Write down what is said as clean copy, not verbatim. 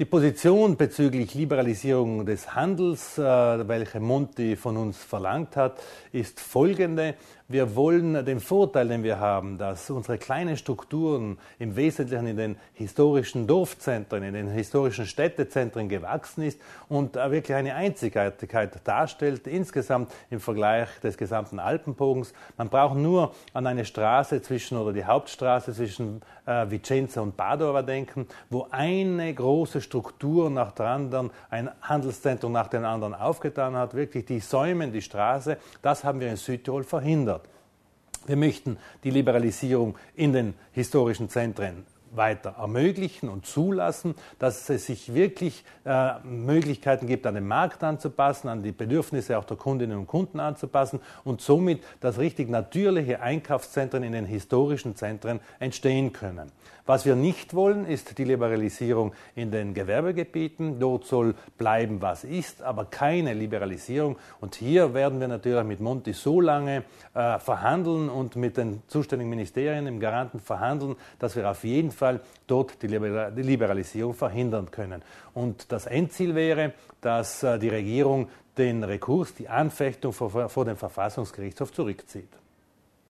Die Position bezüglich Liberalisierung des Handels, welche Monti von uns verlangt hat, ist folgende. Wir wollen den Vorteil, den wir haben, dass unsere kleinen Strukturen im Wesentlichen in den historischen Dorfzentren, in den historischen Städtezentren gewachsen ist und wirklich eine Einzigartigkeit darstellt, insgesamt im Vergleich des gesamten Alpenbogens. Man braucht nur an eine Straße oder die Hauptstraße zwischen Vicenza und Padova denken, wo eine große Struktur nach der anderen, ein Handelszentrum nach dem anderen aufgetan hat, wirklich die Säumen, die Straße, das haben wir in Südtirol verhindert. Wir möchten die Liberalisierung in den historischen Zentren weiter ermöglichen und zulassen, dass es sich wirklich Möglichkeiten gibt, an den Markt anzupassen, an die Bedürfnisse auch der Kundinnen und Kunden anzupassen und somit, dass richtig natürliche Einkaufszentren in den historischen Zentren entstehen können. Was wir nicht wollen, ist die Liberalisierung in den Gewerbegebieten. Dort soll bleiben, was ist, aber keine Liberalisierung. Und hier werden wir natürlich mit Monti so lange verhandeln und mit den zuständigen Ministerien im Garanten verhandeln, dass wir auf jeden Fall dort die Liberalisierung verhindern können. Und das Endziel wäre, dass die Regierung den Rekurs, die Anfechtung vor dem Verfassungsgerichtshof zurückzieht.